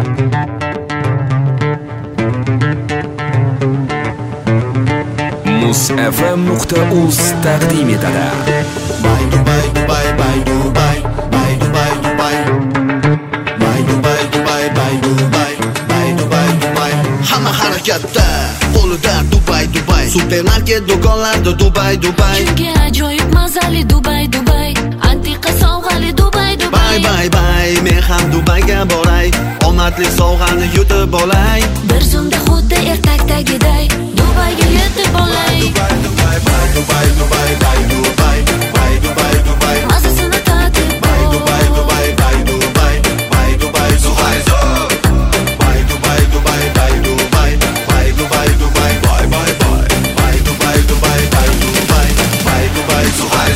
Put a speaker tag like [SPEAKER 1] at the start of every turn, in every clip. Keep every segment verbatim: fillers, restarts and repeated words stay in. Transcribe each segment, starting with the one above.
[SPEAKER 1] muz f m nuqta uz taqdim etadi.
[SPEAKER 2] Dubai, Dubai, Dubai, Dubai, Dubai, Dubai, Dubai, Dubai, Dubai, Dubai, Dubai, Dubai, Dubai, Dubai. Hamma harakatda, qo'lida Dubai, Dubai. Supermarket do'konlarda Dubai, Dubai.
[SPEAKER 3] Chunki ajoyib mazali Dubai, Dubai. Antiqa sovg'ali Dubai, Dubai.
[SPEAKER 2] Bye, bye, bye, men ham Dubayga boray. Omadli sovg'ani yutib olay.
[SPEAKER 3] Bir zumda xuddi ertakdagiday Dubayga yetib olay.
[SPEAKER 2] Dubai, Dubai, Dubai, Dubai, Dubai, Dubai, Dubai, Dubai, Dubai.
[SPEAKER 3] Mazasini tatib
[SPEAKER 2] Dubai, Dubai, Dubai, Dubai, Dubai, Dubai, Dubai, Dubai, Dubai, Dubai, Dubai, Dubai, Dubai, Dubai, bye, bye, bye. Dubai, Dubai, Dubai, Dubai, Dubai, Dubai, Dubai,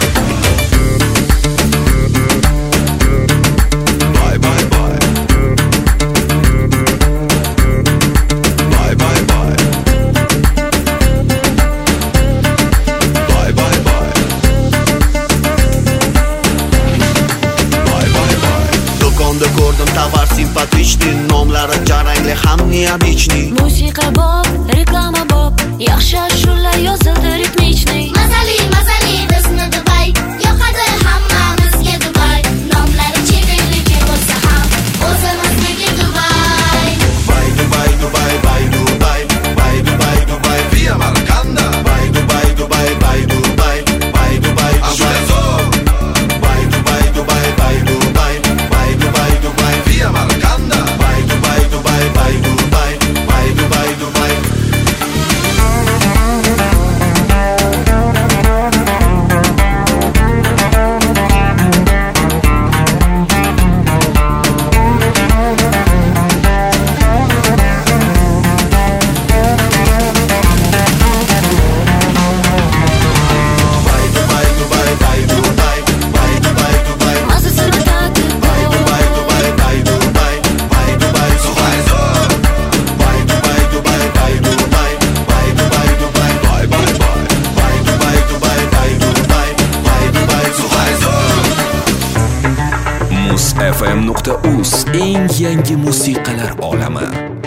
[SPEAKER 2] bye, bye, bye. Bye, bye, bye. Bye, bye, bye. Bye, bye, bye. Do'konda ko'rdim tovar simpatichni, nomlari jarangli ham neobichni.
[SPEAKER 3] Musiqa bob, reklama bob, yaxshi ashulalar yozildi ritmichni.
[SPEAKER 4] Mazali, mazali bizni Dubai, yoqadi hammamizga Dubai. Nomlari chekinligi bo'lsa ham o'zimizniki Dubai.
[SPEAKER 2] Dubai, Dubai, Dubai, Dubai, Dubai, Dubai, Dubai, Dubai, via Maracana. Dubai, Dubai, Dubai, Dubai, Dubai, Dubai, Dubai, Dubai, Dubai, Dubai, Dubai, Dubai, Dubai, Dubai, Dubai, via Maracana. Dubai, Dubai, Dubai, Dubai, Dubai, Dubai, Dubai, Dubai.
[SPEAKER 3] Mazasini tatib
[SPEAKER 1] muz f m nuqta uz eng yangi musiqalar olami.